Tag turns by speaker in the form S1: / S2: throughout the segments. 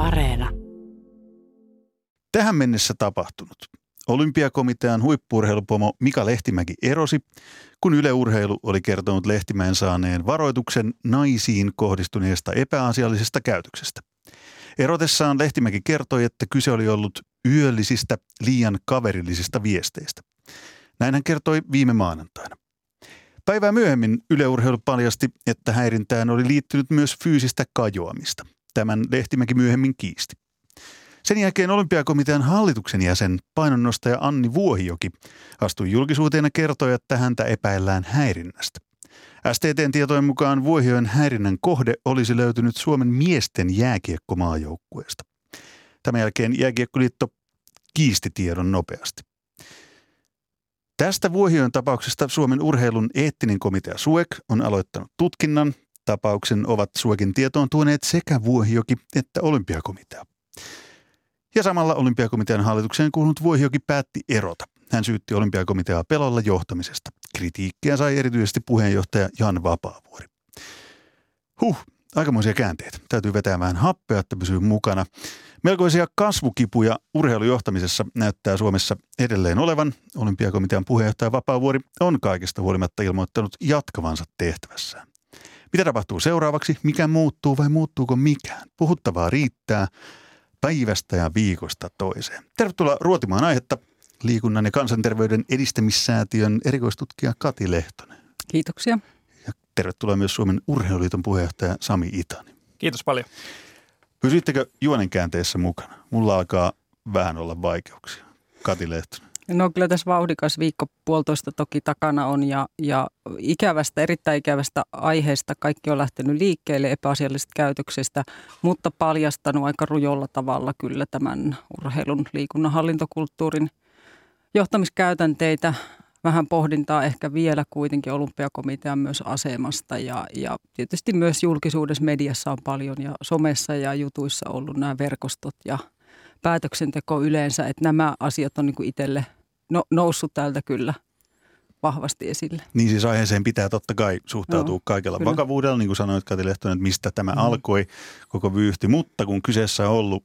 S1: Areena.
S2: Tähän mennessä tapahtunut. Olympiakomitean huippu-urheilupomo Mika Lehtimäki erosi, kun Yle Urheilu oli kertonut Lehtimäen saaneen varoituksen naisiin kohdistuneesta epäasiallisesta käytöksestä. Erotessaan Lehtimäki kertoi, että kyse oli ollut yöllisistä, liian kaverillisista viesteistä. Näin hän kertoi viime maanantaina. Päivää myöhemmin Yle Urheilu paljasti, että häirintään oli liittynyt myös fyysistä kajoamista. Tämän Lehtimäki myöhemmin kiisti. Sen jälkeen Olympiakomitean hallituksen jäsen, painonnostaja Anni Vuohijoki astui julkisuuteen ja kertoi, että häntä epäillään häirinnästä. STT:n tietojen mukaan Vuohijoen häirinnän kohde olisi löytynyt Suomen miesten jääkiekkomaajoukkueesta. Tämän jälkeen Jääkiekkoliitto kiisti tiedon nopeasti. Tästä Vuohijoen tapauksesta Suomen urheilun eettinen komitea SUEK on aloittanut tutkinnan. Tapauksen ovat SUEKin tietoon tuoneet sekä Vuohijoki että Olympiakomitea. Ja samalla Olympiakomitean hallitukseen kuulunut Vuohijoki päätti erota. Hän syytti Olympiakomiteaa pelolla johtamisesta. Kritiikkiä sai erityisesti puheenjohtaja Jan Vapaavuori. Aikamoisia käänteitä. Täytyy vetää vähän happea, että pysyy mukana. Melkoisia kasvukipuja urheilujohtamisessa näyttää Suomessa edelleen olevan. Olympiakomitean puheenjohtaja Vapaavuori on kaikesta huolimatta ilmoittanut jatkavansa tehtävässään. Mitä tapahtuu seuraavaksi? Mikä muuttuu vai muuttuuko mikään? Puhuttavaa riittää päivästä ja viikosta toiseen. Tervetuloa ruotimaan aihetta liikunnan ja kansanterveyden edistämissäätiön erikoistutkija Kati Lehtonen.
S3: Kiitoksia.
S2: Ja tervetuloa myös Suomen Urheiluliiton puheenjohtaja Sami Itani.
S4: Kiitos paljon.
S2: Pysyittekö juonenkäänteessä mukana? Mulla alkaa vähän olla vaikeuksia. Kati Lehtonen.
S3: No kyllä tässä vauhdikas viikko puolitoista toki takana on ja erittäin ikävästä aiheesta kaikki on lähtenyt liikkeelle epäasiallisesta käytöksestä, mutta paljastanut aika rujolla tavalla kyllä tämän urheilun, liikunnan, hallintokulttuurin johtamiskäytänteitä. Vähän pohdintaa ehkä vielä kuitenkin Olympiakomitean myös asemasta ja tietysti myös julkisuudessa mediassa on paljon ja somessa ja jutuissa ollut nämä verkostot ja päätöksenteko yleensä, että nämä asiat on niin kuin itselle noussut täältä kyllä vahvasti esille.
S2: Niin siis aiheeseen pitää totta kai suhtautua kaikella vakavuudella, niin kuin sanoit Kati Lehtonen, että mistä tämä alkoi koko vyyhti. Mutta kun kyseessä on ollut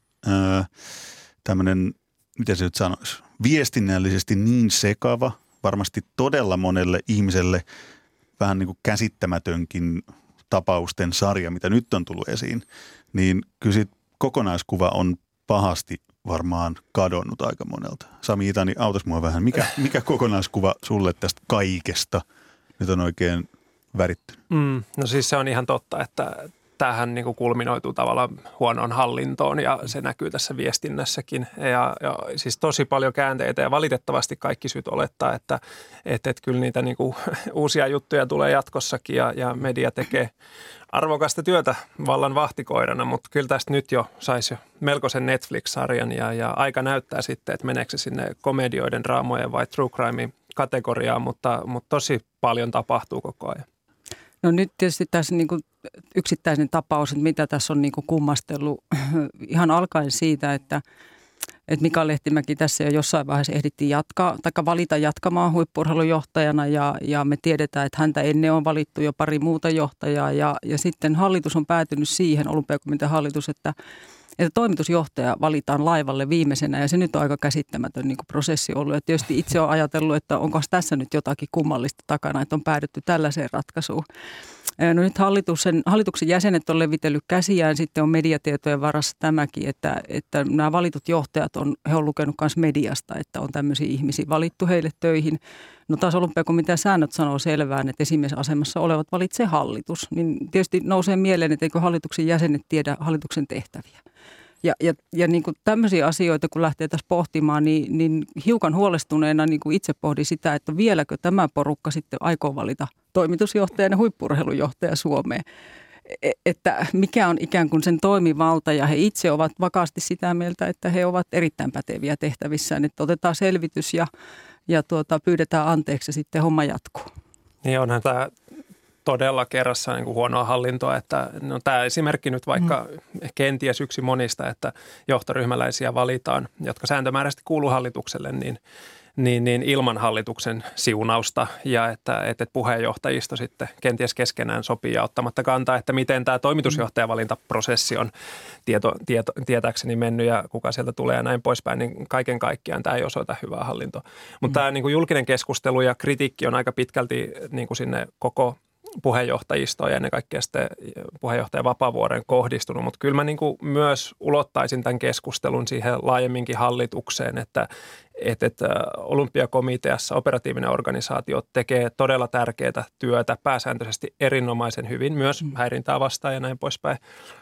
S2: tämmöinen, miten se nyt sanoisi, viestinnällisesti niin sekava, varmasti todella monelle ihmiselle vähän niin kuin käsittämätönkin tapausten sarja, mitä nyt on tullut esiin, niin kyllä kokonaiskuva on pahasti varmaan kadonnut aika monelta. Sami Itani, autas mua vähän. Mikä kokonaiskuva sulle tästä kaikesta nyt on oikein värittynyt?
S4: No siis se on ihan totta, että tämähän niin kuin kulminoituu tavallaan huonoon hallintoon ja se näkyy tässä viestinnässäkin. Ja siis tosi paljon käänteitä ja valitettavasti kaikki syyt olettaa, että kyllä niitä niin kuin uusia juttuja tulee jatkossakin ja media tekee arvokasta työtä vallan vahtikoirana, mutta kyllä tästä nyt jo saisi melkoisen Netflix-sarjan ja aika näyttää sitten, että meneekö se sinne komedioiden, draamojen vai true crime kategoriaan, mutta tosi paljon tapahtuu koko ajan.
S3: No nyt tietysti tässä niin kuin yksittäinen tapaus, että mitä tässä on niin kuin kummastellut ihan alkaen siitä, että Mika Lehtimäki tässä jo jossain vaiheessa ehdittiin valita jatkamaan huippu-urheilujohtajana ja me tiedetään, että häntä ennen on valittu jo pari muuta johtajaa ja sitten hallitus on päätynyt siihen, Olympiakomitean hallitus, että toimitusjohtaja valitaan laivalle viimeisenä ja se nyt on aika käsittämätön niin kuin prosessi ollut. Ja tietysti itse olen ajatellut, että onko tässä nyt jotakin kummallista takana, että on päädytty tällaiseen ratkaisuun. No nyt hallituksen jäsenet on levitellyt käsiään, sitten on mediatietojen varassa tämäkin, että nämä valitut johtajat he on lukenut myös mediasta, että on tämmöisiä ihmisiä valittu heille töihin. No taas Olympiakomitean säännöt sanoo selvään, että esimiesasemassa olevat valitsee hallitus, niin tietysti nousee mieleen, että eikö hallituksen jäsenet tiedä hallituksen tehtäviä. Ja niin kuin tämmöisiä asioita, kun lähtee tässä pohtimaan, niin hiukan huolestuneena niin kuin itse pohdin sitä, että vieläkö tämä porukka sitten aikoo valita toimitusjohtajan ja huippu-urheilujohtaja Suomeen. Että mikä on ikään kuin sen toimivalta ja he itse ovat vakaasti sitä mieltä, että he ovat erittäin päteviä tehtävissään, että otetaan selvitys ja pyydetään anteeksi ja sitten homma jatkuu.
S4: Niin onhan tämä todella kerrassa niin kuin huonoa hallintoa, että no tämä esimerkki nyt vaikka kenties yksi monista, että johtoryhmäläisiä valitaan, jotka sääntömääräisesti kuuluu hallitukselle, niin ilman hallituksen siunausta ja että puheenjohtajisto sitten kenties keskenään sopii ja ottamatta kantaa, että miten tämä toimitusjohtajavalintaprosessi on tietääkseni mennyt ja kuka sieltä tulee ja näin poispäin, niin kaiken kaikkiaan tämä ei osoita hyvää hallintoa. Mutta tämä niin kuin julkinen keskustelu ja kritiikki on aika pitkälti niin kuin sinne koko puheenjohtajistoon ja ennen kaikkea sitten puheenjohtaja Vapaavuoren kohdistunut, mutta kyllä mä niin kuin myös ulottaisin tämän keskustelun siihen laajemminkin hallitukseen, että Olympiakomiteassa operatiivinen organisaatio tekee todella tärkeää työtä, pääsääntöisesti erinomaisen hyvin, myös häirintää vastaan ja näin poispäin.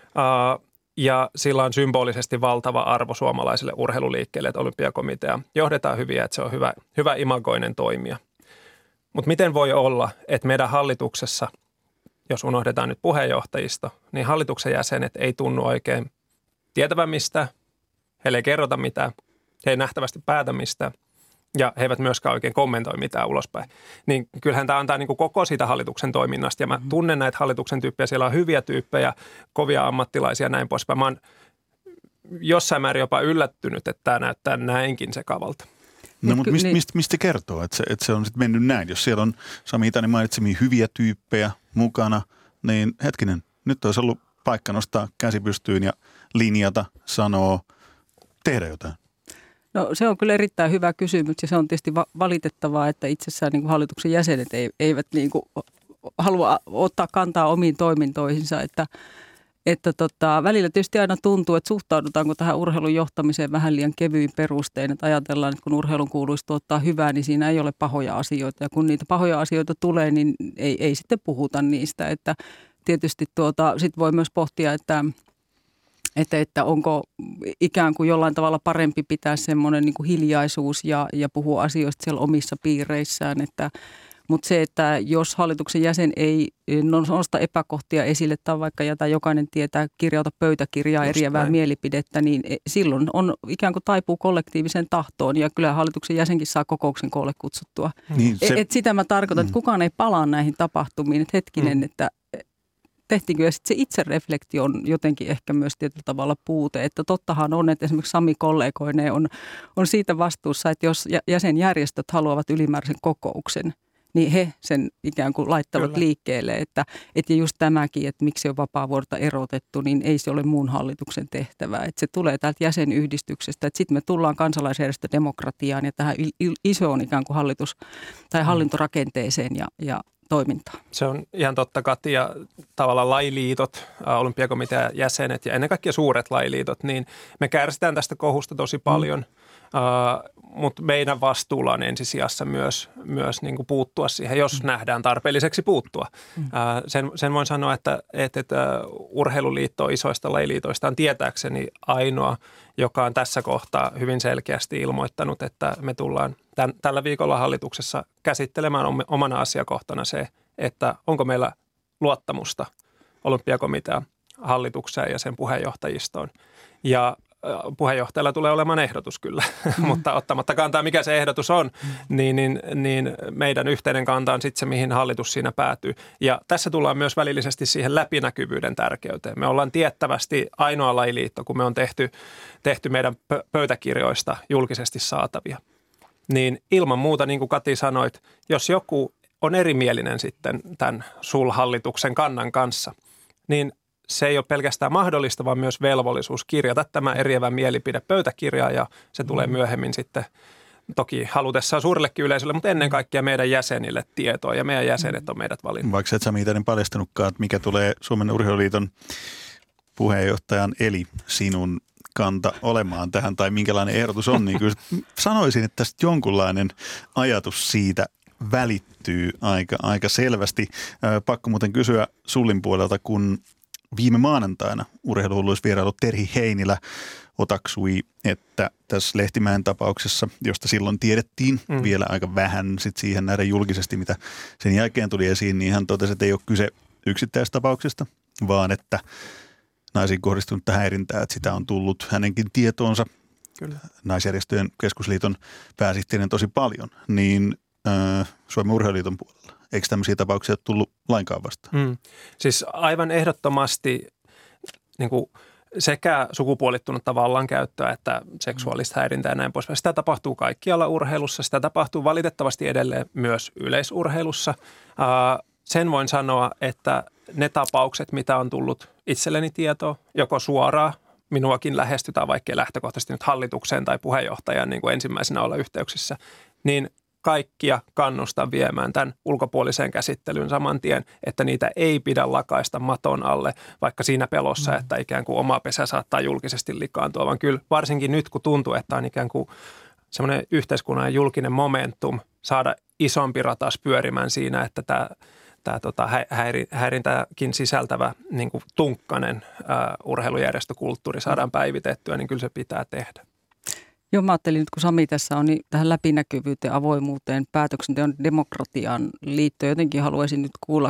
S4: Ja sillä on symbolisesti valtava arvo suomalaiselle urheiluliikkeelle, että Olympiakomitea johdetaan hyvin ja että se on hyvä imagoinen toimija. Mutta miten voi olla, että meidän hallituksessa, jos unohdetaan nyt puheenjohtajisto, niin hallituksen jäsenet ei tunnu oikein tietävän mistään, heille ei kerrota mitään, he ei nähtävästi päätä mistään ja he eivät myöskään oikein kommentoi mitään ulospäin. Niin kyllähän tämä antaa niin kuin koko siitä hallituksen toiminnasta ja mä tunnen näitä hallituksen tyyppejä, siellä on hyviä tyyppejä, kovia ammattilaisia ja näin poispäin. Mä oon jossain määrin jopa yllättynyt, että tämä näyttää näinkin sekavalta.
S2: No mutta mistä kertoo, että se on sitten mennyt näin? Jos siellä on Sami Itanen mainitsemia hyviä tyyppejä mukana, niin hetkinen, nyt olisi ollut paikka nostaa käsi pystyyn ja linjata, sanoo, tehdä jotain.
S3: No se on kyllä erittäin hyvä kysymys ja se on tietysti valitettavaa, että itsessään niin kuin hallituksen jäsenet eivät niin kuin halua ottaa kantaa omiin toimintoihinsa, että välillä tietysti aina tuntuu, että suhtaudutaanko tähän urheilun johtamiseen vähän liian kevyin perustein, että ajatellaan, että kun urheilun kuuluisi tuottaa hyvää, niin siinä ei ole pahoja asioita ja kun niitä pahoja asioita tulee, niin ei sitten puhuta niistä, että tietysti sit voi myös pohtia, että onko ikään kuin jollain tavalla parempi pitää semmoinen niin kuin hiljaisuus ja puhua asioista siellä omissa piireissään, mutta se, että jos hallituksen jäsen ei nosta epäkohtia esille tai vaikka jätä jokainen tietää kirjauta pöytäkirjaa eriävää mielipidettä, niin silloin on ikään kuin taipuu kollektiiviseen tahtoon ja kyllä hallituksen jäsenkin saa kokouksen koolle kutsuttua. Niin sitä mä tarkoitan, että kukaan ei palaa näihin tapahtumiin, että hetkinen, että tehtiinkö ja sitten se itsereflektio on jotenkin ehkä myös tietyllä tavalla puute, että tottahan on, että esimerkiksi Sami kollegoineen on siitä vastuussa, että jos jäsenjärjestöt haluavat ylimääräisen kokouksen, niin he sen ikään kuin laittavat liikkeelle, että just tämäkin, että miksi on Vapaavuorta erotettu, niin ei se ole muun hallituksen tehtävää. Että se tulee täältä jäsenyhdistyksestä, että sitten me tullaan kansalaisjärjestödemokratiaan ja tähän isoon ikään kuin hallintorakenteeseen ja toimintaan.
S4: Se on ihan totta, Kati, ja tavallaan lajiliitot, Olympiakomitean jäsenet ja ennen kaikkea suuret lajiliitot, niin me kärsitään tästä kohusta tosi paljon. Mutta meidän vastuulla on ensisijassa myös niin kuin puuttua siihen, jos nähdään tarpeelliseksi puuttua. Sen voin sanoa, että Urheiluliitto isoista lajiliitoista on tietääkseni ainoa, joka on tässä kohtaa hyvin selkeästi ilmoittanut, että me tullaan tällä viikolla hallituksessa käsittelemään omana asiakohtana se, että onko meillä luottamusta Olympiakomitean hallitukseen ja sen puheenjohtajistoon. Ja puheenjohtajalla tulee olemaan ehdotus kyllä, mutta ottamatta kantaa, mikä se ehdotus on, niin meidän yhteinen kanta on sitten se, mihin hallitus siinä päätyy. Ja tässä tullaan myös välillisesti siihen läpinäkyvyyden tärkeyteen. Me ollaan tiettävästi ainoa lajiliitto, kun me on tehty meidän pöytäkirjoista julkisesti saatavia. Niin ilman muuta, niin kuin Kati sanoit, jos joku on erimielinen sitten tämän SUL-hallituksen kannan kanssa, niin se ei ole pelkästään mahdollista, vaan myös velvollisuus kirjata tämä eriävä mielipide pöytäkirjaan ja se tulee myöhemmin sitten toki halutessaan suurellekin yleisölle, mutta ennen kaikkea meidän jäsenille tietoa ja meidän jäsenet on meidät valinnut.
S2: Vaikka et Sami Itanen paljastanutkaan, että mikä tulee Suomen Urheiluliiton puheenjohtajan eli sinun kanta olemaan tähän tai minkälainen ehdotus on, niin kyllä sanoisin, että tästä jonkunlainen ajatus siitä välittyy aika selvästi. Pakko muuten kysyä Sullin puolelta, kun viime maanantaina urheiluhulluissa vierailu Terhi Heinilä otaksui, että tässä Lehtimäen tapauksessa, josta silloin tiedettiin vielä aika vähän sit siihen nähdä julkisesti, mitä sen jälkeen tuli esiin, niin hän totesi, että ei ole kyse yksittäistapauksesta, vaan että naisiin kohdistunutta häirintää, että sitä on tullut hänenkin tietoonsa. Kyllä. Naisjärjestöjen keskusliiton pääsihteerin tosi paljon, niin Suomen Urheiluliiton puolella. Eikö tämmöisiä tapauksia ole tullut lainkaan vastaan?
S4: Siis aivan ehdottomasti niin kuin sekä sukupuolittunutta vallankäyttöä että seksuaalista häirintää ja näin poispäin. Sitä tapahtuu kaikkialla urheilussa. Sitä tapahtuu valitettavasti edelleen myös yleisurheilussa. Sen voin sanoa, että ne tapaukset, mitä on tullut itselleni tietoa, joko suoraan, minuakin lähestytään, vaikkei lähtökohtaisesti nyt hallitukseen tai puheenjohtajan niin kuin ensimmäisenä olla yhteyksissä, niin kaikkia kannustan viemään tämän ulkopuoliseen käsittelyyn saman tien, että niitä ei pidä lakaista maton alle, vaikka siinä pelossa, että ikään kuin oma pesä saattaa julkisesti likaantua, vaan kyllä varsinkin nyt, kun tuntuu, että on ikään kuin semmoinen yhteiskunnan julkinen momentum saada isompi ratas pyörimään siinä, että tämä häirintäkin sisältävä niin kuin tunkkainen urheilujärjestökulttuuri saadaan päivitettyä, niin kyllä se pitää tehdä.
S3: Joo, mä ajattelin nyt, kun Sami tässä on, niin tähän läpinäkyvyyteen, avoimuuteen, päätöksenteon demokratiaan liittyen jotenkin haluaisin nyt kuulla,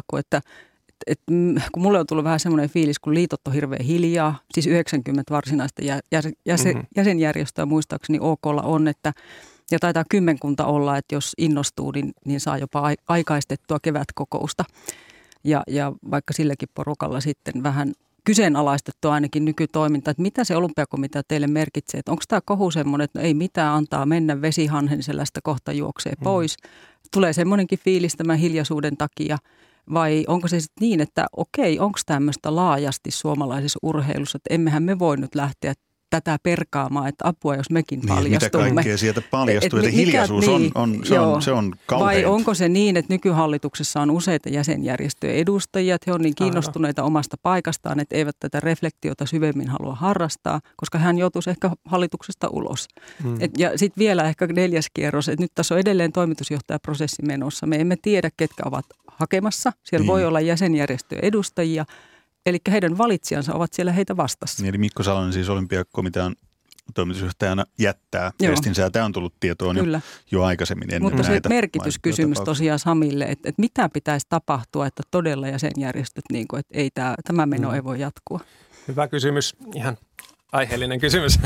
S3: kun mulle on tullut vähän semmoinen fiilis, kun liitot on hirveän hiljaa, siis 90 varsinaista jäsenjärjestöä muistaakseni OK:lla on, ja taitaa kymmenkunta olla, että jos innostuu, niin saa jopa aikaistettua kevätkokousta. Ja vaikka silläkin porukalla sitten vähän kyseenalaistettua ainakin nykytoiminta, että mitä se olympiakomitea teille merkitsee, että onko tämä kohu semmoinen, että no ei mitään, antaa mennä vesihanhen sellaista kohta juoksee pois. Tulee semmoinenkin fiilis tämän hiljaisuuden takia, vai onko se sitten niin, että okei, onko tämmöistä laajasti suomalaisessa urheilussa, että emmehän me voi nyt lähteä tätä perkaamaan, että apua, jos mekin paljastumme.
S2: Mitä kaikkea sieltä paljastuu, että hiljaisuus se on kauheita.
S3: Vai onko se niin, että nykyhallituksessa on useita jäsenjärjestöjen edustajia, että he on niin kiinnostuneita omasta paikastaan, että eivät tätä reflektiota syvemmin halua harrastaa, koska hän joutuisi ehkä hallituksesta ulos. Ja sitten vielä ehkä 4. kierros, että nyt tässä on edelleen toimitusjohtajaprosessi menossa. Me emme tiedä, ketkä ovat hakemassa. Siellä voi olla jäsenjärjestöjen edustajia. Eli heidän valitsijansa ovat siellä heitä vastassa.
S2: Eli Mikko Salonen siis olympiakomitean toimitusjohtajana jättää viestinsä. Tämä on tullut tietoon jo aikaisemmin.
S3: Mutta se merkityskysymys tosiaan Samille, että mitä pitäisi tapahtua, että todella jäsenjärjestöt, niin kuin, että ei tämä meno ei voi jatkua.
S4: Hyvä kysymys, ihan aiheellinen kysymys.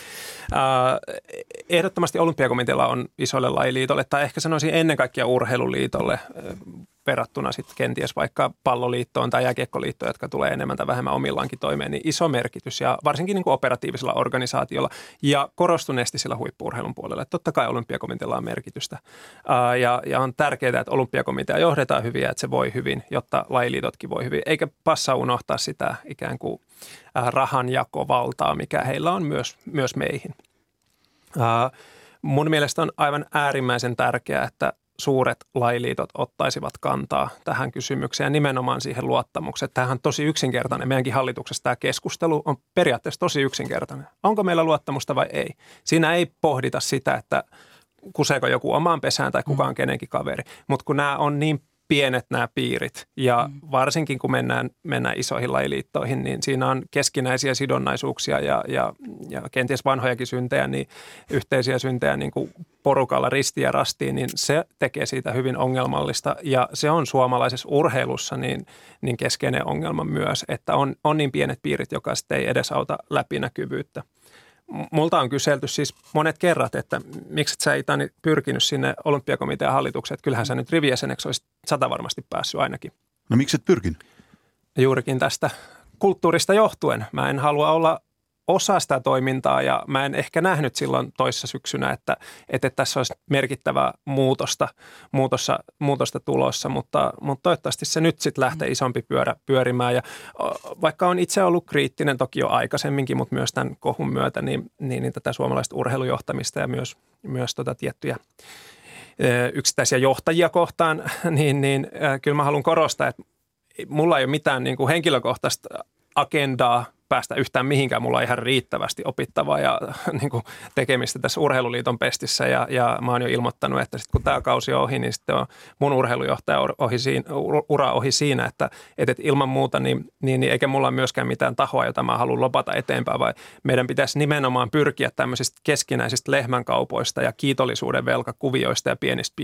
S4: Ehdottomasti olympiakomitealla on isolle lajiliitolle, tai ehkä sanoisin ennen kaikkea urheiluliitolle, verrattuna sitten kenties vaikka palloliittoon tai jääkiekkoliittoon, jotka tulee enemmän tai vähemmän omillaankin toimeen, niin iso merkitys ja varsinkin niin kuin operatiivisella organisaatiolla ja korostuneesti sillä huippu-urheilun puolella. Että totta kai olympiakomitealla on merkitystä ja on tärkeää, että olympiakomitea johdetaan hyvin ja että se voi hyvin, jotta lajiliitotkin voi hyvin. Eikä passaa unohtaa sitä ikään kuin rahanjakovaltaa, mikä heillä on myös meihin. Mun mielestä on aivan äärimmäisen tärkeää, että suuret lajiliitot ottaisivat kantaa tähän kysymykseen ja nimenomaan siihen luottamukseen. Tämähän on tosi yksinkertainen. Meidänkin hallituksessa tämä keskustelu on periaatteessa tosi yksinkertainen. Onko meillä luottamusta vai ei? Siinä ei pohdita sitä, että kuseeko joku omaan pesään tai kuka on kenenkin kaveri. Mutta kun nämä on niin pienet nämä piirit ja varsinkin kun mennään isoihin lajiliittoihin, niin siinä on keskinäisiä sidonnaisuuksia ja kenties vanhojakin syntejä, niin yhteisiä syntejä niin kuin porukalla ristiin ja rastiin, niin se tekee siitä hyvin ongelmallista ja se on suomalaisessa urheilussa niin keskeinen ongelma myös, että on niin pienet piirit, joka sitten ei edesauta läpinäkyvyyttä. Multa on kyselty siis monet kerrat, että miksi et sä Itani pyrkinyt sinne olympiakomitean hallitukseen, että kyllähän sä nyt rivijäseneksi olisit 100 varmasti päässyt ainakin.
S2: No miksi et pyrkinyt?
S4: Juurikin tästä kulttuurista johtuen. Mä en halua olla osa sitä toimintaa ja mä en ehkä nähnyt silloin toissa syksynä, että tässä olisi merkittävää muutosta tulossa, mutta toivottavasti se nyt sitten lähtee isompi pyörä pyörimään ja vaikka on itse ollut kriittinen toki jo aikaisemminkin, mutta myös tämän kohun myötä, niin tätä suomalaista urheilujohtamista ja myös tiettyjä yksittäisiä johtajia kohtaan, niin kyllä mä haluan korostaa, että mulla ei ole mitään niin kuin henkilökohtaista agendaa päästä yhtään mihinkään. Mulla on ihan riittävästi opittavaa ja niin kuin tekemistä tässä Urheiluliiton pestissä ja mä oon jo ilmoittanut, että sit kun tämä kausi on ohi, niin sitten on mun urheilujohtaja ura ohi siinä, että ilman muuta niin eikä mulla myöskään mitään tahoa, jota mä haluan lopata eteenpäin, vai meidän pitäisi nimenomaan pyrkiä tämmöisistä keskinäisistä lehmänkaupoista ja kiitollisuuden velkakuvioista ja pienistä piireistä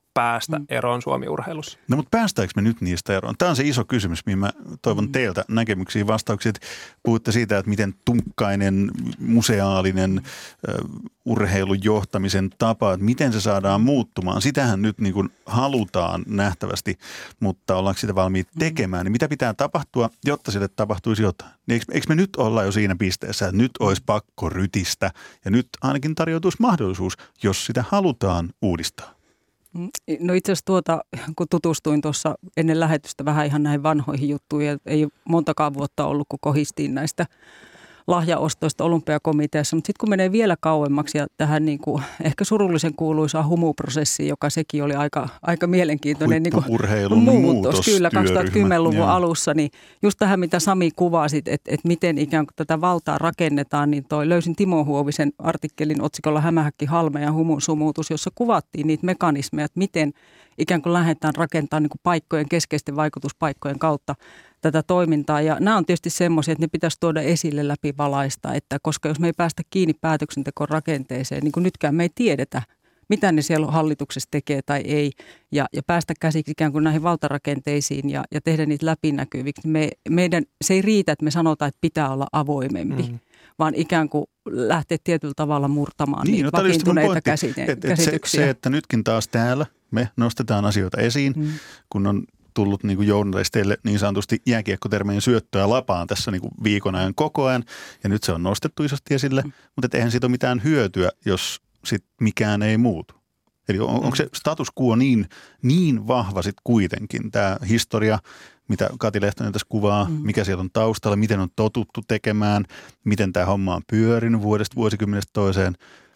S4: päästä eroon Suomi-urheilussa.
S2: No mutta päästäänkö me nyt niistä eroon? Tämä on se iso kysymys, mihin mä toivon teiltä näkemyksiä vastauksia. Puhutte siitä, että miten tunkkainen, museaalinen urheilun johtamisen tapa, että miten se saadaan muuttumaan. Sitähän nyt niin kuin halutaan nähtävästi, mutta ollaanko sitä valmiit tekemään? Niin mitä pitää tapahtua, jotta sille tapahtuisi jotain? Niin eikö me nyt olla jo siinä pisteessä, että nyt olisi pakko rytistä ja nyt ainakin tarjoutuisi mahdollisuus, jos sitä halutaan uudistaa?
S3: No itse asiassa kun tutustuin tuossa ennen lähetystä vähän ihan näihin vanhoihin juttuihin, ei ole montakaan vuotta ollut, kun kohistiin näistä lahjaostoista Olympiakomiteassa, mutta sitten kun menee vielä kauemmaksi ja tähän niin kuin ehkä surullisen kuuluisaan humuprosessiin, joka sekin oli aika mielenkiintoinen niin
S2: huippu-urheilun muutos
S3: kyllä 2010-luvun alussa, niin just tähän mitä Sami kuvasit, että miten ikään kuin tätä valtaa rakennetaan, niin löysin Timo Huovisen artikkelin otsikolla Hämähäkki, Halme ja humun sumutus, jossa kuvattiin niitä mekanismeja, että miten ikään kuin lähdetään rakentamaan niin kuin paikkojen, keskeisten vaikutuspaikkojen kautta tätä toimintaa. Ja nämä on tietysti semmoisia, että ne pitäisi tuoda esille läpi valaista, että koska jos me ei päästä kiinni päätöksentekoon rakenteeseen, niin kuin nytkään me ei tiedetä, mitä ne siellä hallituksessa tekee tai ei, ja päästä käsiksi ikään kuin näihin valtarakenteisiin ja tehdä niitä läpinäkyviksi. Se ei riitä, että me sanotaan, että pitää olla avoimempi, vaan ikään kuin lähteä tietyllä tavalla murtamaan niitä vakiintuneita käsityksiä.
S2: Se, että nytkin taas täällä me nostetaan asioita esiin, kun on tullut niin kuin journalisteille niin sanotusti jääkiekkotermien syöttöä lapaan tässä niin kuin viikon ajan koko ajan. Ja nyt se on nostettu isosti esille, mutta eihän siitä ole mitään hyötyä, jos sit mikään ei muutu. Eli onko se status quo niin vahva sitten kuitenkin, tämä historia, mitä Kati Lehtonen tässä kuvaa, mikä siellä on taustalla, miten on totuttu tekemään, miten tämä homma on pyörinyt vuosikymmenestä toiseen.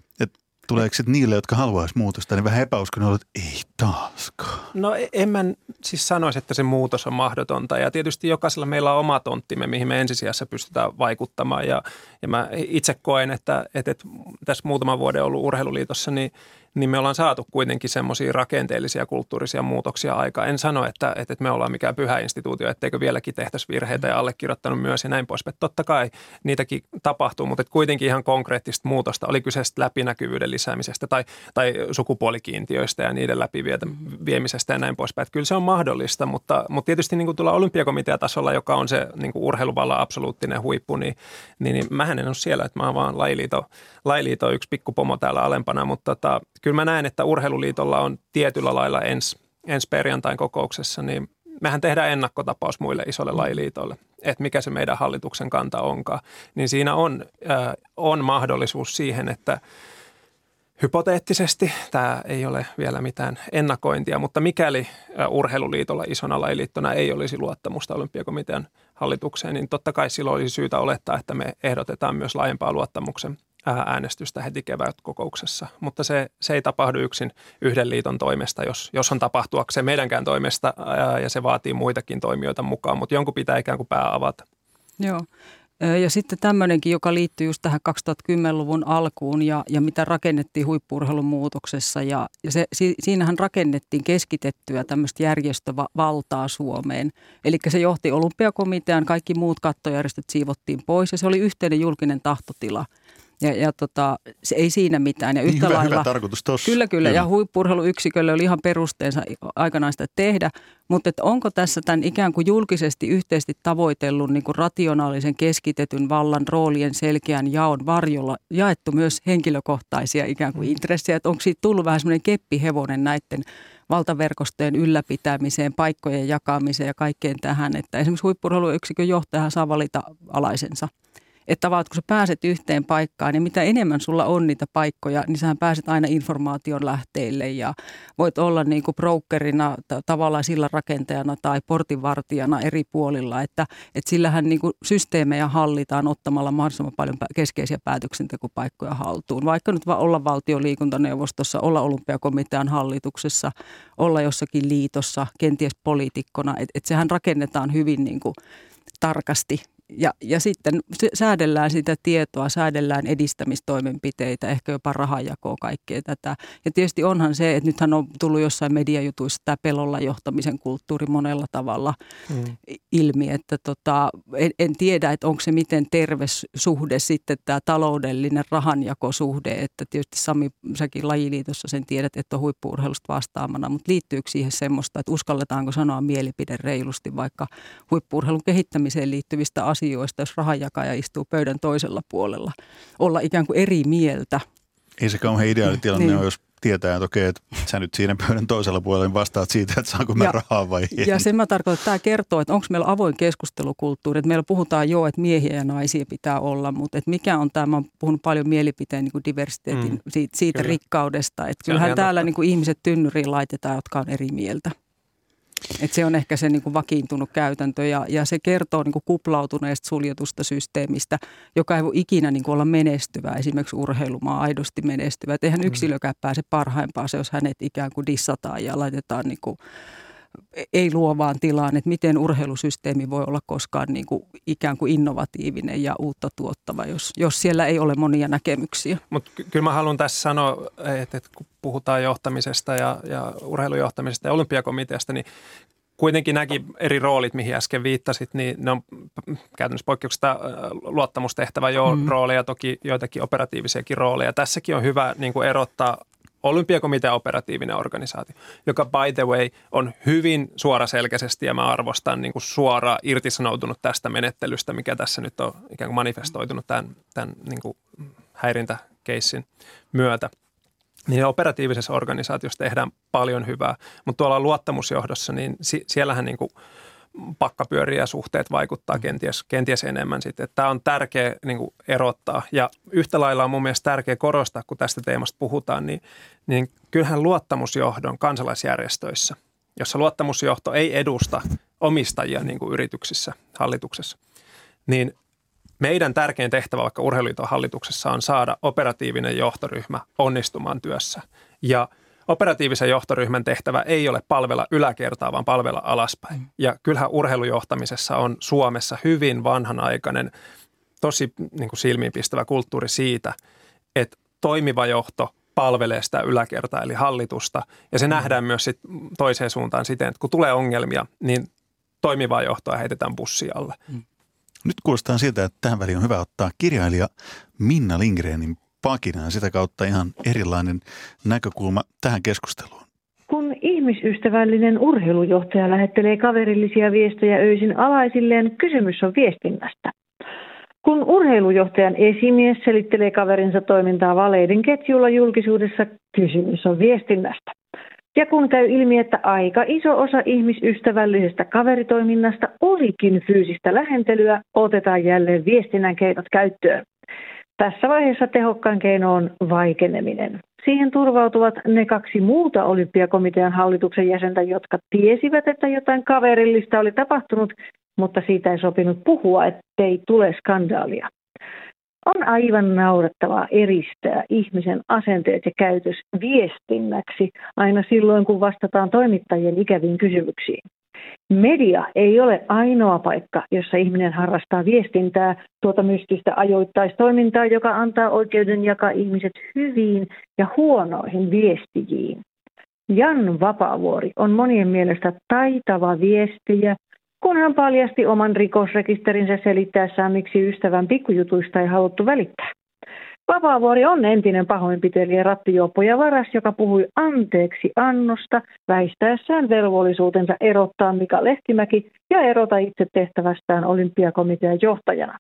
S2: Tuleeko sitten niille, jotka haluaisi muutosta, niin vähän epäuskoinen, että ei taaskaan?
S4: No en mä siis sanoisi, että se muutos on mahdotonta. Ja tietysti jokaisella meillä on oma tonttimme, mihin me ensisijassa pystytään vaikuttamaan. Ja mä itse koen, että tässä muutaman vuoden ollut Urheiluliitossa, niin me ollaan saatu kuitenkin semmoisia rakenteellisia kulttuurisia muutoksia aikaan. En sano, että me ollaan mikään pyhä instituutio, etteikö vieläkin tehtäisi virheitä ja allekirjoittanut myös ja näin poispäin. Totta kai niitäkin tapahtuu, mutta kuitenkin ihan konkreettista muutosta. Oli kyse läpinäkyvyyden lisäämisestä tai sukupuolikiintiöistä ja niiden läpiviemisestä ja näin poispäin. Että kyllä se on mahdollista, mutta tietysti niin kuin tuolla olympiakomiteatasolla, joka on se niin kuin urheiluvallan absoluuttinen huippu, niin mähän en ole siellä, että mä oon vaan lajiliiton yksi pikkupomo täällä alempana, mutta kyllä mä näen, että Urheiluliitolla on tietyllä lailla ensi perjantain kokouksessa, niin mehän tehdään ennakkotapaus muille isoille lajiliitoille, että mikä se meidän hallituksen kanta onkaan. Niin siinä on mahdollisuus siihen, että hypoteettisesti tämä ei ole vielä mitään ennakointia, mutta mikäli Urheiluliitolla isona lajiliittona ei olisi luottamusta Olympiakomitean hallitukseen, niin totta kai silloin olisi syytä olettaa, että me ehdotetaan myös laajempaa luottamuksen äänestystä heti kevätkokouksessa, mutta se ei tapahdu yksin yhden liiton toimesta, jos on tapahtuakseen meidänkään toimesta ja se vaatii muitakin toimijoita mukaan, mutta jonkun pitää ikään kuin pää avata.
S3: Joo. Ja sitten tämmöinenkin, joka liittyy just tähän 2010-luvun alkuun ja mitä rakennettiin huippu-urheilun muutoksessa. Ja siinähän rakennettiin keskitettyä tämmöistä järjestövaltaa Suomeen. Eli se johti Olympiakomitean, kaikki muut kattojärjestöt siivottiin pois ja se oli yhteinen julkinen tahtotila. Ja se ei siinä mitään. Ja yhtä
S2: niin
S3: lailla,
S2: hyvä tarkoitus tuossa.
S3: Kyllä. Ja huippu-urheiluyksikölle oli ihan perusteensa aikanaan sitä tehdä. Mutta onko tässä tämän ikään kuin julkisesti yhteisesti tavoitellut niin kuin rationaalisen keskitetyn vallan roolien selkeän jaon varjolla jaettu myös henkilökohtaisia ikään kuin intressejä? Että onko siitä tullut vähän semmoinen keppihevonen näiden valtaverkostojen ylläpitämiseen, paikkojen jakamiseen ja kaikkeen tähän? Että esimerkiksi huippu-urheiluyksikön johtajahan saa valita alaisensa. Että tavallaan, kun sä pääset yhteen paikkaan, niin mitä enemmän sulla on niitä paikkoja, niin sähän pääset aina informaation lähteille ja voit olla niin kuin brokerina, tavallaan sillanrakentajana tai portinvartijana eri puolilla. Että sillähän niin kuin systeemejä hallitaan ottamalla mahdollisimman paljon keskeisiä päätöksentekopaikkoja haltuun. Vaikka nyt vaan olla valtion liikuntaneuvostossa, olla olympiakomitean hallituksessa, olla jossakin liitossa, kenties poliitikkona. Että sehän rakennetaan hyvin niin kuin tarkasti Ja sitten säädellään sitä tietoa, säädellään edistämistoimenpiteitä, ehkä jopa rahanjakoa, kaikkea tätä. Ja tietysti onhan se, että nythän on tullut jossain mediajutuissa tämä pelolla johtamisen kulttuuri monella tavalla ilmi, että en tiedä, että onko se miten terve suhde sitten tämä taloudellinen rahanjakosuhde, että tietysti Sami, säkin lajiliitossa sen tiedät, että on huippu-urheilusta vastaamana, mutta liittyykö siihen semmoista, että uskalletaanko sanoa mielipide reilusti vaikka huippu-urheilun kehittämiseen liittyvistä asioista, jos rahanjakaja istuu pöydän toisella puolella, olla ikään kuin eri mieltä.
S2: Ei se kauhean ideaalitilanne ole, jos tietää, että okei, että sä nyt siinä pöydän toisella puolella niin vastaat siitä, että saanko mä rahaa vai ei.
S3: Ja sen mä tarkoitan, että tämä kertoo, että onko meillä avoin keskustelukulttuuri. Että meillä puhutaan jo, että miehiä ja naisia pitää olla, mutta että mikä on tämä, mä oon puhunut paljon mielipiteen niin kuin diversiteetin, siitä rikkaudesta. Että kyllähän täällä niin kuin ihmiset tynnyriin laitetaan, jotka on eri mieltä. Että se on ehkä se niin kuin vakiintunut käytäntö ja se kertoo niin kuin kuplautuneesta suljetusta systeemistä, joka ei voi ikinä niin kuin olla menestyvä, esimerkiksi urheilumaa aidosti menestyvä. Et eihän yksilökään pääse parhaimpaan se, jos hänet ikään kuin dissataan ja laitetaan niin kuin ei luovaan tilaan, että miten urheilusysteemi voi olla koskaan niin kuin ikään kuin innovatiivinen ja uutta tuottava, jos siellä ei ole monia näkemyksiä.
S4: Mutta kyllä mä haluan tässä sanoa, että kun puhutaan johtamisesta ja urheilujohtamisesta ja olympiakomiteasta, niin kuitenkin nämäkin eri roolit, mihin äsken viittasit, niin ne on käytännössä poikkeuksesta luottamustehtävä rooleja, toki joitakin operatiivisiakin rooleja. Tässäkin on hyvä niin kuin erottaa Olympiakomitean operatiivinen organisaatio, joka by the way on hyvin suoraselkäisesti ja mä arvostan niin kuin suoraan irtisanoutunut tästä menettelystä, mikä tässä nyt on ikään kuin manifestoitunut tämän niin kuin häirintäkeissin myötä. Niin operatiivisessa organisaatiossa tehdään paljon hyvää, mutta tuolla luottamusjohdossa, niin siellähän niin kuin pakkapyöriä ja suhteet vaikuttaa kenties enemmän sitten. Tämä on tärkeä niin kuin erottaa ja yhtä lailla on mun mielestä tärkeä korostaa, kun tästä teemasta puhutaan, niin kyllähän luottamusjohdon kansalaisjärjestöissä, jossa luottamusjohto ei edusta omistajia niin kuin yrityksissä, hallituksessa, niin meidän tärkein tehtävä vaikka Urheiluliiton hallituksessa on saada operatiivinen johtoryhmä onnistumaan työssä ja operatiivisen johtoryhmän tehtävä ei ole palvella yläkertaa, vaan palvella alaspäin. Ja kyllähän urheilujohtamisessa on Suomessa hyvin vanhanaikainen, tosi niin kuin silmiinpistävä kulttuuri siitä, että toimiva johto palvelee sitä yläkertaa eli hallitusta. Ja se nähdään myös sit toiseen suuntaan siten, että kun tulee ongelmia, niin toimivaa johtoa heitetään bussi alle.
S2: Nyt kuulostaa siltä, että tähän väliin on hyvä ottaa kirjailija Minna Lindgrenin pakinaan, sitä kautta ihan erilainen näkökulma tähän keskusteluun.
S1: Kun ihmisystävällinen urheilujohtaja lähettelee kaverillisia viestejä öisin alaisilleen, kysymys on viestinnästä. Kun urheilujohtajan esimies selittelee kaverinsa toimintaa valeiden ketjulla julkisuudessa, kysymys on viestinnästä. Ja kun käy ilmi, että aika iso osa ihmisystävällisestä kaveritoiminnasta olikin fyysistä lähentelyä, otetaan jälleen viestinnän keinot käyttöön. Tässä vaiheessa tehokkain keino on vaikeneminen. Siihen turvautuvat ne 2 muuta Olympiakomitean hallituksen jäsentä, jotka tiesivät, että jotain kaverillista oli tapahtunut, mutta siitä ei sopinut puhua, ettei tule skandaalia. On aivan naurettavaa eristää ihmisen asenteet ja käytös viestinnäksi aina silloin, kun vastataan toimittajien ikäviin kysymyksiin. Media ei ole ainoa paikka, jossa ihminen harrastaa viestintää, tuota mystistä ajoittaistoimintaa, joka antaa oikeuden jakaa ihmiset hyviin ja huonoihin viestijiin. Jan Vapaavuori on monien mielestä taitava viestijä, kun hän paljasti oman rikosrekisterinsä selittäessään, miksi ystävän pikkujutuista ei haluttu välittää. Vapaavuori on entinen pahoinpitelijä, rattijuoppo ja varas, joka puhui anteeksi annosta väistäessään velvollisuutensa erottaa Mika Lehtimäki ja erota itse tehtävästään Olympiakomitean johtajana.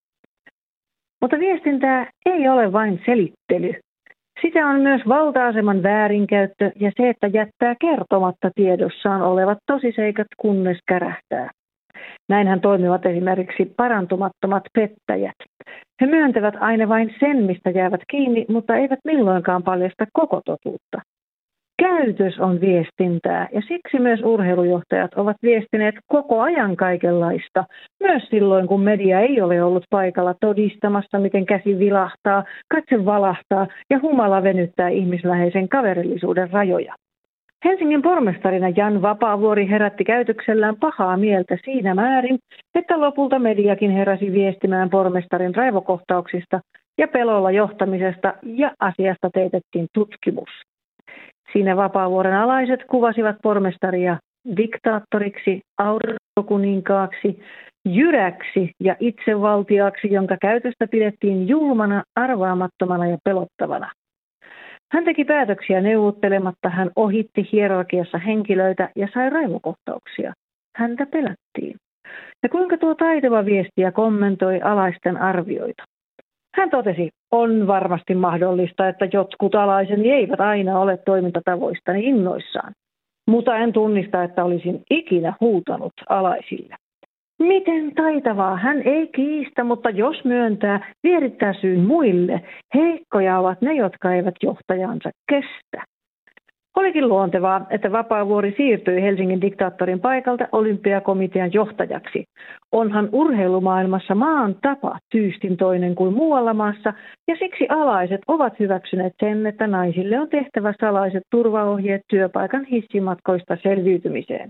S1: Mutta viestintää ei ole vain selittely. Sitä on myös valta-aseman väärinkäyttö ja se, että jättää kertomatta tiedossaan olevat tosiseikat, kunnes kärähtää. Näinhän toimivat esimerkiksi parantumattomat pettäjät. He myöntävät aina vain sen, mistä jäävät kiinni, mutta eivät milloinkaan paljasta koko totuutta. Käytös on viestintää ja siksi myös urheilujohtajat ovat viestineet koko ajan kaikenlaista. Myös silloin, kun media ei ole ollut paikalla todistamassa, miten käsi vilahtaa, katse valahtaa ja humala venyttää ihmisläheisen kaverillisuuden rajoja. Helsingin pormestarina Jan Vapaavuori herätti käytöksellään pahaa mieltä siinä määrin, että lopulta mediakin heräsi viestimään pormestarin raivokohtauksista ja pelolla johtamisesta ja asiasta teetettiin tutkimus. Siinä Vapaavuoren alaiset kuvasivat pormestaria diktaattoriksi, aurinkokuninkaaksi, jyräksi ja itsevaltiaaksi, jonka käytöstä pidettiin julmana, arvaamattomana ja pelottavana. Hän teki päätöksiä neuvottelematta, hän ohitti hierarkiassa henkilöitä ja sai raivokohtauksia. Häntä pelättiin. Ja kuinka tuo taitava viestiä kommentoi alaisten arvioita? Hän totesi, on varmasti mahdollista, että jotkut alaiseni eivät aina ole toimintatavoistani innoissaan, mutta en tunnista, että olisin ikinä huutanut alaisille. Miten taitavaa? Hän ei kiistä, mutta jos myöntää, vierittää syyn muille. Heikkoja ovat ne, jotka eivät johtajansa kestä. Olikin luontevaa, että Vapaavuori siirtyi Helsingin diktaattorin paikalta Olympiakomitean johtajaksi. Onhan urheilumaailmassa maan tapa tyystin toinen kuin muualla maassa, ja siksi alaiset ovat hyväksyneet sen, että naisille on tehtävä salaiset turvaohjeet työpaikan hissimatkoista selviytymiseen.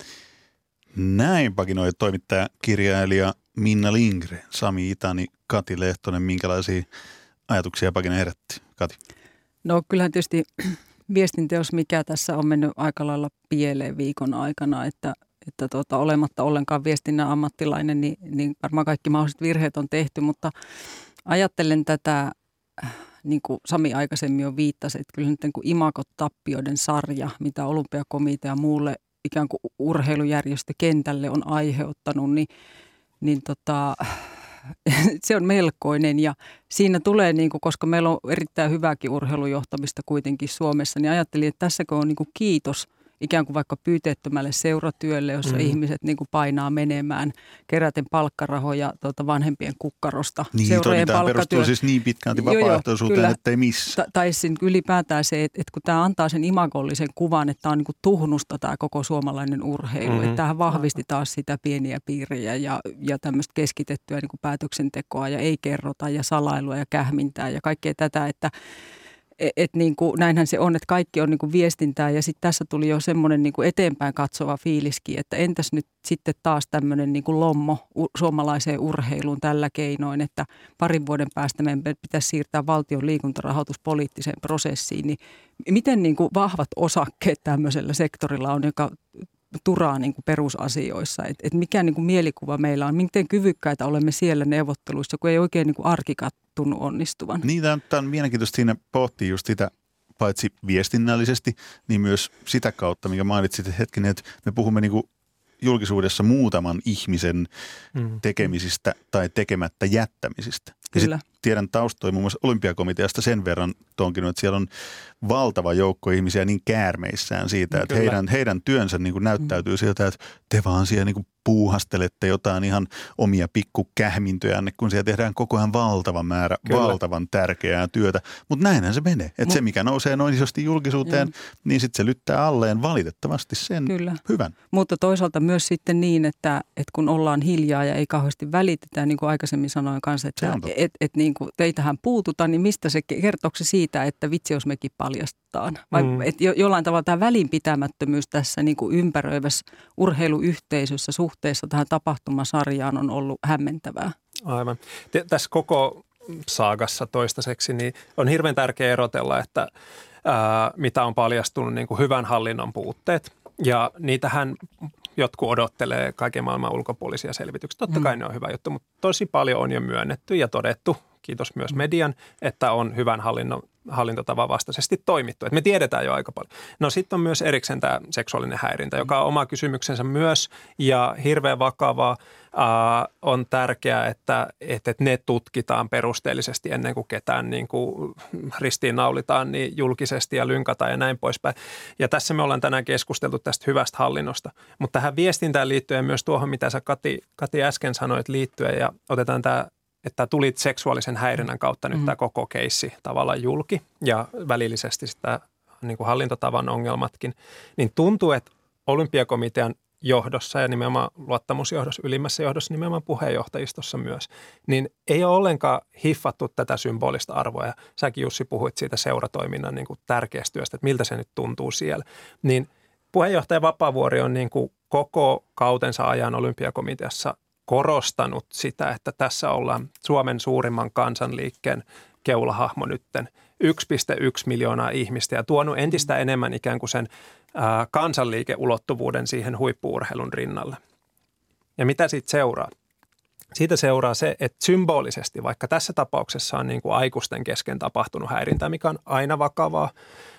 S2: Näin pakinoi toimittaja, kirjailija Minna Lindgren, Sami Itani, Kati Lehtonen. Minkälaisia ajatuksia pakina herätti, Kati?
S3: No kyllähän tietysti viestinteos, mikä tässä on mennyt aika lailla pieleen viikon aikana, että olematta ollenkaan viestinnän ammattilainen, niin varmaan kaikki mahdolliset virheet on tehty, mutta ajattelen tätä, niin kuin Sami aikaisemmin jo viittasi, että kyllä nyt niin kuin imagotappioiden sarja, mitä Olympiakomitea muulle ikään kuin urheilujärjestökentälle on aiheuttanut, niin se on melkoinen ja siinä tulee, niin kuin, koska meillä on erittäin hyvääkin urheilujohtamista kuitenkin Suomessa, niin ajattelin, että tässäkö on niin kuin kiitos ikään kuin vaikka pyyteettömälle seuratyölle, jossa ihmiset niin kuin painaa menemään keräten palkkarahoja vanhempien kukkarosta.
S2: Niin, toimintaan perustuu siis niin pitkälti vapaaehtoisuuteen, ettei missään.
S3: Tai ylipäätään se, että kun tämä antaa sen imagollisen kuvan, että tämä on niin kuin tuhnusta tämä koko suomalainen urheilu. Että tämähän vahvisti taas sitä pieniä piiriä ja tämmöistä keskitettyä niin kuin päätöksentekoa ja ei kerrota ja salailua ja kähmintää ja kaikkea tätä, että niin kuin, näinhän se on, että kaikki on niin kuin viestintää ja sitten tässä tuli jo semmoinen niin kuin eteenpäin katsova fiiliskin, että entäs nyt sitten taas tämmöinen niin kuin lommo suomalaiseen urheiluun tällä keinoin, että parin vuoden päästä meidän pitäisi siirtää valtion liikuntarahoitus poliittiseen prosessiin, niin miten niin kuin vahvat osakkeet tämmöisellä sektorilla on, joka turaa niin kuin perusasioissa, että mikä niin kuin mielikuva meillä on, miten kyvykkäitä olemme siellä neuvotteluissa, kun ei oikein niin kuin arkikaan tunnu onnistuvan.
S2: Niin, tämä on mielenkiintoista siinä pohtii just sitä, paitsi viestinnällisesti, niin myös sitä kautta, minkä mainitsit hetkinen, että me puhumme niin kuin julkisuudessa muutaman ihmisen tekemisistä tai tekemättä jättämisistä. Ja sitten tiedän taustoja muun muassa Olympiakomiteasta sen verran tonkin, että siellä on valtava joukko ihmisiä niin käärmeissään siitä, että heidän työnsä niin kuin näyttäytyy siltä, että te vaan siellä niin kuin puuhastelette jotain ihan omia pikkukähmintöjänne, kun siellä tehdään koko ajan valtava määrä valtavan tärkeää työtä. Mutta näinhän se menee. Että se, mikä nousee noin isosti julkisuuteen, niin sitten se lyttää alleen valitettavasti sen hyvän.
S3: Mutta toisaalta myös sitten niin, että kun ollaan hiljaa ja ei kauheasti välitetä, niin kuin aikaisemmin sanoin kanssa, että niin kuin teitähän puututaan, niin mistä se kertooko se siitä, että vitsi jos mekin paljastetaan? Vai että jollain tavalla tämä välinpitämättömyys tässä niin kuin ympäröivässä urheiluyhteisössä suhteessa tähän tapahtumasarjaan on ollut hämmentävää.
S4: Aivan. Tässä koko saagassa toistaiseksi niin on hirveän tärkeää erotella, että mitä on paljastunut niin kuin hyvän hallinnon puutteet. Ja niitähän jotkut odottelee kaiken maailman ulkopuolisia selvityksiä. Totta kai ne on hyvä juttu, mutta tosi paljon on jo myönnetty ja todettu, kiitos myös median, että on hyvän hallintotavan vastaisesti toimittu. Et me tiedetään jo aika paljon. No sitten on myös erikseen tämä seksuaalinen häirintä, joka on oma kysymyksensä myös ja hirveän vakavaa. On tärkeää, että ne tutkitaan perusteellisesti ennen kuin ketään niin kuin ristiinnaulitaan niin julkisesti ja lynkataan ja näin poispäin. Ja tässä me ollaan tänään keskusteltu tästä hyvästä hallinnosta. Mutta tähän viestintään liittyen myös tuohon, mitä sä Kati äsken sanoit liittyen ja otetaan tämä, että tulit seksuaalisen häirinnän kautta nyt tämä koko keissi tavallaan julki ja välillisesti sitä niin kuin hallintotavan ongelmatkin, niin tuntuu, että Olympiakomitean johdossa ja nimenomaan luottamusjohdossa, ylimmässä johdossa, nimenomaan puheenjohtajistossa myös, niin ei ole ollenkaan hiffattu tätä symbolista arvoa. Ja säkin, Jussi, puhuit siitä seuratoiminnan niin kuin tärkeästä työstä, että miltä se nyt tuntuu siellä. Niin puheenjohtaja Vapaavuori on niin kuin koko kautensa ajan Olympiakomiteassa korostanut sitä, että tässä ollaan Suomen suurimman kansanliikkeen keulahahmo nytten 1,1 miljoonaa ihmistä ja tuonut entistä enemmän ikään kuin sen kansanliikeulottuvuuden siihen huippu-urheilun rinnalle. Ja mitä siitä seuraa? Siitä seuraa se, että symbolisesti, vaikka tässä tapauksessa on niin kuin aikuisten kesken tapahtunut häirintää, mikä on aina vakavaa,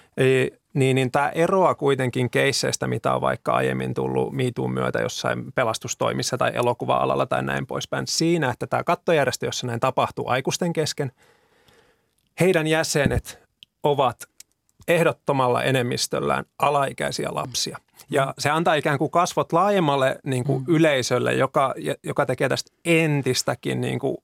S4: niin tämä eroaa kuitenkin keisseistä, mitä on vaikka aiemmin tullut MeToon myötä jossain pelastustoimissa tai elokuva-alalla tai näin poispäin. Siinä, että tämä kattojärjestö, jossa näin tapahtuu aikuisten kesken, heidän jäsenet ovat ehdottomalla enemmistöllään alaikäisiä lapsia. Ja se antaa ikään kuin kasvot laajemmalle niin kuin yleisölle, joka tekee tästä entistäkin niin kuin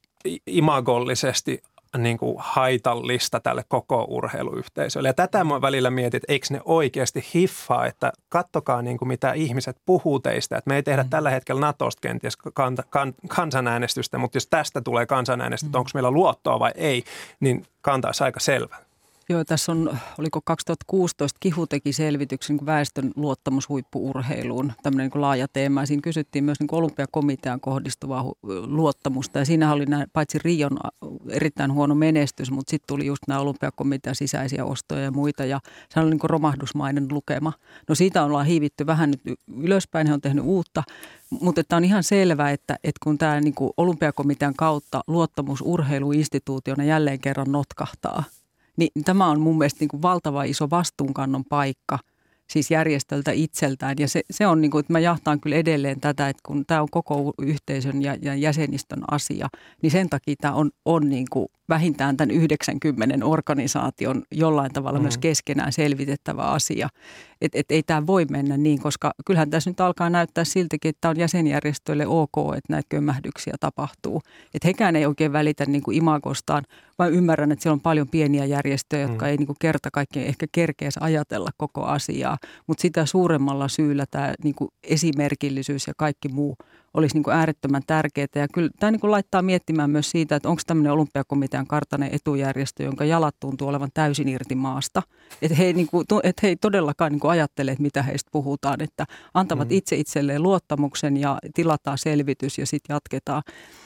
S4: imagollisesti niin kuin haitallista tälle koko urheiluyhteisölle. Ja tätä mä välillä mietin, että eikö ne oikeasti hiffaa, että kattokaa niin kuin mitä ihmiset puhuu teistä. Että me ei tehdä tällä hetkellä NATOsta kenties kansanäänestystä, mutta jos tästä tulee kansanäänestys, onko meillä luottoa vai ei, niin kanta olisi aika selvä.
S3: Joo, tässä on, oliko 2016 KIHU teki selvityksen väestön luottamus huippu-urheiluun, tämmöinen niin kuin laaja teema. Siinä kysyttiin myös niin kuin olympiakomitean kohdistuvaa luottamusta ja siinä oli paitsi Rion erittäin huono menestys, mutta sitten tuli just nämä olympiakomitean sisäisiä ostoja ja muita ja se oli niin kuin romahdusmainen lukema. No siitä ollaan hiivitty vähän nyt ylöspäin, he on tehnyt uutta, mutta tämä on ihan selvää, että kun tämä niin kuin olympiakomitean kautta luottamus urheiluinstituutiona jälleen kerran notkahtaa, niin tämä on mun mielestä niin kuin valtava iso vastuunkannon paikka, siis järjestöltä itseltään. Ja se on niin kuin, että mä jahtaan kyllä edelleen tätä, että kun tämä on koko yhteisön ja jäsenistön asia, niin sen takia tämä on niin kuin vähintään tämän 90 organisaation jollain tavalla myös keskenään selvitettävä asia. Että ei tämä voi mennä niin, koska kyllähän tässä nyt alkaa näyttää siltäkin, että tämä on jäsenjärjestöille ok, että näitä kömmähdyksiä tapahtuu. Että hekään ei oikein välitä niin kuin imagostaan, vaan ymmärrän, että siellä on paljon pieniä järjestöjä, jotka ei niin kuin kerta kaikkiaan ehkä kerkeäisi ajatella koko asiaa. Mutta sitä suuremmalla syyllä tämä niin kuin esimerkillisyys ja kaikki muu olisi niin kuin äärettömän tärkeää. Ja kyllä tämä niin kuin laittaa miettimään myös siitä, että onko tämmöinen olympiakomitean kartainen etujärjestö, jonka jalat tuntuu olevan täysin irti maasta. Että he ei todellakaan niin kuin ajattele, että mitä heistä puhutaan, että antavat itse itselleen luottamuksen ja tilataan selvitys ja sitten jatketaan.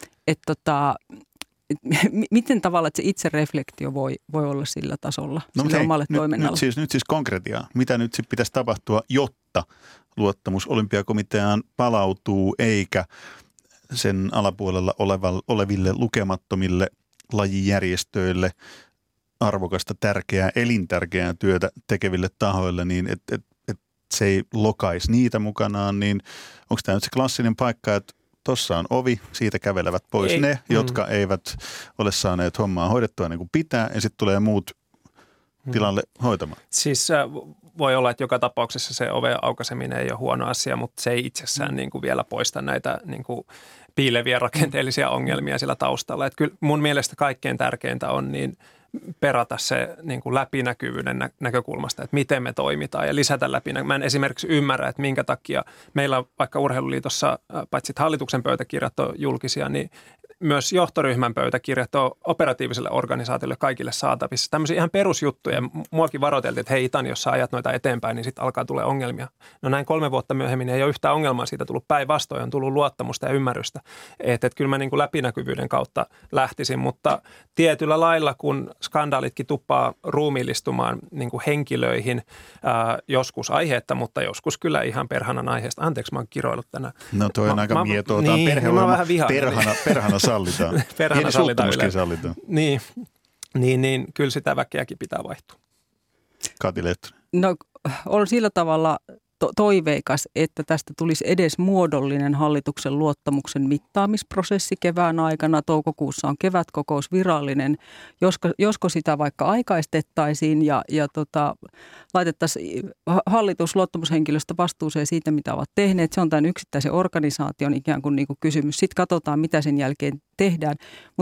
S3: Miten tavalla että se itsereflektio voi olla sillä tasolla sille omalle toiminnalle?
S2: Nyt siis konkretiaa. Mitä nyt sitten pitäisi tapahtua, jotta luottamus olympiakomiteaan palautuu eikä sen alapuolella oleville lukemattomille lajijärjestöille arvokasta, tärkeää, elintärkeää työtä tekeville tahoille, niin että se ei lokaisi niitä mukanaan, niin onko tämä nyt se klassinen paikka, että tuossa on ovi, siitä kävelevät pois ne, jotka eivät ole saaneet hommaa hoidettua niin kuin pitää, ja sitten tulee muut tilalle hoitamaan.
S4: Siis voi olla, että joka tapauksessa se oven aukaiseminen ei ole huono asia, mutta se ei itsessään niin kuin vielä poista näitä niin kuin piileviä rakenteellisia ongelmia sillä taustalla. Että kyllä mun mielestä kaikkein tärkeintä on niin perata se niin kuin läpinäkyvyyden näkökulmasta, että miten me toimitaan ja lisätä läpinäkyvyyttä. Mä en esimerkiksi ymmärrä, että minkä takia meillä vaikka Urheiluliitossa, paitsi hallituksen pöytäkirjat on julkisia, niin myös johtoryhmän pöytäkirjat on operatiiviselle organisaatiolle kaikille saatavissa. Tämmöisiä ihan perusjuttuja. Muakin varoiteltiin, että hei Itan, jos sä ajat noita eteenpäin, niin sitten alkaa tulla ongelmia. No näin 3 vuotta myöhemmin ei ole yhtään ongelmaa siitä tullut, päinvastoin, on tullut luottamusta ja ymmärrystä. Että kyllä mä niin kuin läpinäkyvyyden kautta lähtisin, mutta tietyllä lailla, kun skandaalitkin tuppaa ruumiillistumaan niin kuin henkilöihin, joskus aiheetta, mutta joskus kyllä ihan perhanan aiheesta. Anteeksi, mä oon kiroillut tänään.
S2: No toi on aika mietoa.
S4: Niin,
S2: perhana sallitaan.
S4: Perhana
S2: sallitaan.
S4: Niin, kyllä sitä väkeäkin pitää vaihtua.
S2: Kati Lehtonen.
S3: No on sillä tavalla toiveikas, että tästä tulisi edes muodollinen hallituksen luottamuksen mittaamisprosessi kevään aikana. Toukokuussa on kevätkokous virallinen. Josko sitä vaikka aikaistettaisiin ja laitettaisiin hallitus luottamushenkilöstä vastuuseen siitä, mitä ovat tehneet. Se on tämän yksittäisen organisaation ikään kuin kysymys. Sitten katsotaan, mitä sen jälkeen tehdään. Mutta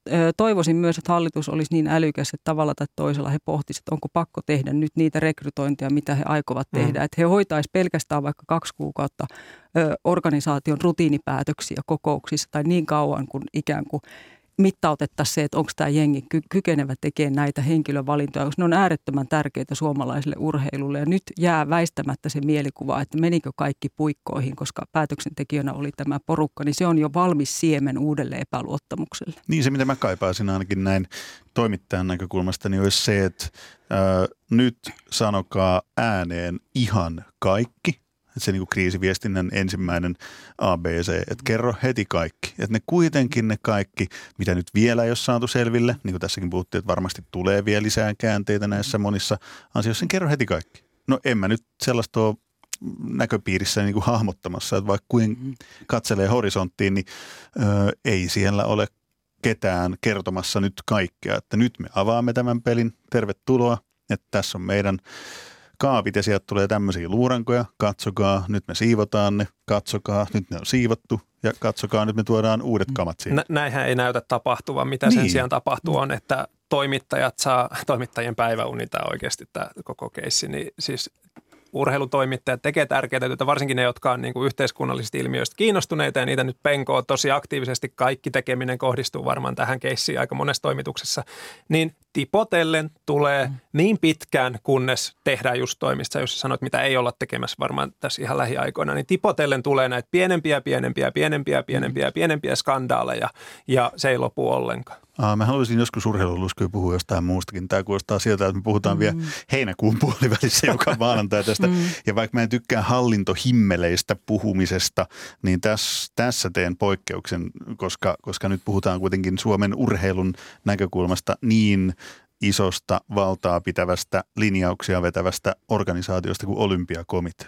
S3: toivoisin myös, että hallitus olisi niin älykäs, että tavalla tai toisella he pohtisivat, että onko pakko tehdä nyt niitä rekrytointeja, mitä he aikovat tehdä. Että he hoitaisivat pelkästään vaikka 2 kuukautta organisaation rutiinipäätöksiä kokouksissa tai niin kauan kuin ikään kuin mittautettaisiin se, että onko tämä jengi kykenevä tekemään näitä henkilövalintoja, koska ne on äärettömän tärkeitä suomalaiselle urheilulle. Ja nyt jää väistämättä se mielikuva, että menikö kaikki puikkoihin, koska päätöksentekijänä oli tämä porukka, niin se on jo valmis siemen uudelle epäluottamukselle.
S2: Niin se, mitä mä kaipaisin ainakin näin toimittajan näkökulmasta, niin olisi se, että nyt sanokaa ääneen ihan kaikki. Se niin kuin kriisiviestinnän ensimmäinen ABC, että kerro heti kaikki. Että ne kuitenkin ne kaikki, mitä nyt vielä ei ole saatu selville, niin kuin tässäkin puhuttiin, että varmasti tulee vielä lisää käänteitä näissä monissa asioissa, niin kerro heti kaikki. No en mä nyt sellaista ole näköpiirissä niin kuin hahmottamassa, että vaikka kuin katselee horisonttiin, niin ei siellä ole ketään kertomassa nyt kaikkea. Että nyt me avaamme tämän pelin, tervetuloa, että tässä on meidän kaapit ja sieltä tulee tämmöisiä luurankoja, katsokaa, nyt me siivotaan ne, katsokaa, nyt ne on siivottu ja katsokaa, nyt me tuodaan uudet kamat siihen.
S4: Näinhän ei näytä tapahtuvan, mitä
S2: niin.
S4: Sen sijaan tapahtuu on, että toimittajien päiväuni tämä oikeasti tämä koko keissi, niin siis urheilutoimittajat tekee tärkeää työtä, varsinkin ne, jotka on niin kuin yhteiskunnallisista ilmiöistä kiinnostuneita ja niitä nyt penkoo tosi aktiivisesti. Kaikki tekeminen kohdistuu varmaan tähän keissiin aika monessa toimituksessa. Niin tipotellen tulee niin pitkään, kunnes tehdään just toimista, jos sanoit, mitä ei olla tekemässä varmaan tässä ihan lähiaikoina, niin tipotellen tulee näitä pienempiä skandaaleja ja se ei lopu ollenkaan.
S2: Mä haluaisin joskus urheiluluskuja puhua jostain muustakin. Tämä kuulostaa sieltä, että me puhutaan vielä heinäkuun puolivälissä joka maanantai tästä. Ja vaikka mä en tykkää hallintohimmeleistä puhumisesta, niin tässä teen poikkeuksen, koska nyt puhutaan kuitenkin Suomen urheilun näkökulmasta niin isosta valtaa pitävästä linjauksia vetävästä organisaatiosta kuin Olympiakomitea.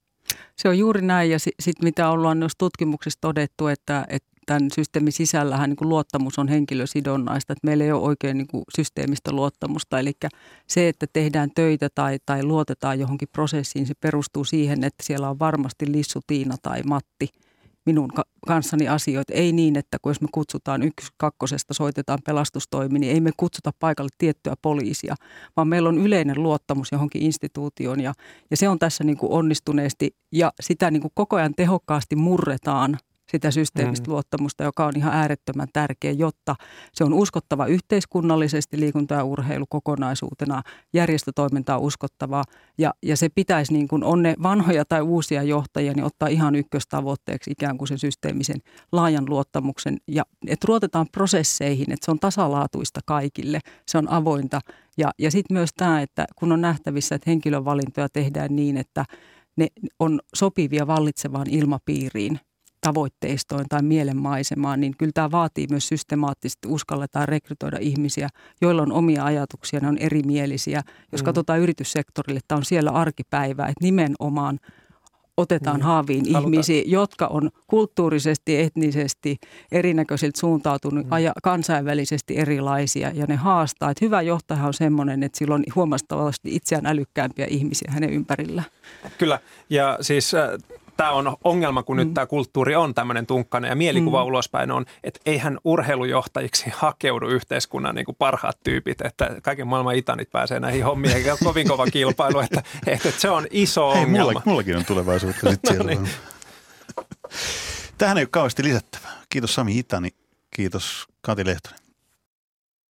S3: Se on juuri näin ja sitten mitä ollaan noissa tutkimuksissa todettu, että tämän systeemin sisällähän niin kuin luottamus on henkilösidonnaista, että meillä ei ole oikein niin kuin systeemistä luottamusta. Eli se, että tehdään töitä tai luotetaan johonkin prosessiin, se perustuu siihen, että siellä on varmasti Lissu, Tiina tai Matti minun kanssani asioita. Ei niin, että kun jos me kutsutaan 1-2, soitetaan pelastustoimi, niin ei me kutsuta paikalle tiettyä poliisia, vaan meillä on yleinen luottamus johonkin instituutioon ja se on tässä niin kuin onnistuneesti ja sitä niin kuin koko ajan tehokkaasti murretaan sitä systeemistä luottamusta, joka on ihan äärettömän tärkeä, jotta se on uskottava yhteiskunnallisesti liikunta ja urheilu kokonaisuutena, järjestötoiminta on uskottavaa ja se pitäisi niin kuin on ne vanhoja tai uusia johtajia, niin ottaa ihan ykköstavoitteeksi ikään kuin sen systeemisen laajan luottamuksen ja että ruotetaan prosesseihin, että se on tasalaatuista kaikille, se on avointa ja sitten myös tämä, että kun on nähtävissä, että henkilövalintoja tehdään niin, että ne on sopivia vallitsevaan ilmapiiriin, tavoitteistoon tai mielenmaisemaan, niin kyllä tämä vaatii myös systemaattisesti uskalletaan rekrytoida ihmisiä, joilla on omia ajatuksia, ne on erimielisiä. Jos katsotaan yrityssektorille, tämä on siellä arkipäivää, että nimenomaan otetaan haaviin ihmisiä, jotka on kulttuurisesti, etnisesti, erinäköisiltä suuntautunut, kansainvälisesti erilaisia ja ne haastaa. Että hyvä johtaja on semmoinen, että sillä on huomattavasti itseään älykkäämpiä ihmisiä hänen ympärillä.
S4: Kyllä, ja siis tämä on ongelma, kun nyt tämä kulttuuri on tämmöinen tunkkainen ja mielikuva ulospäin on, että eihän urheilujohtajiksi hakeudu yhteiskunnan niin kuin parhaat tyypit, että kaiken maailman itanit pääsee näihin hommiin, eikä ole kovin kova kilpailu, että se on iso ongelma.
S2: Mullakin on tulevaisuutta sitten siellä. No niin. Tähän ei ole kauheasti lisättävää. Kiitos Sami Itani, kiitos Kati Lehtonen.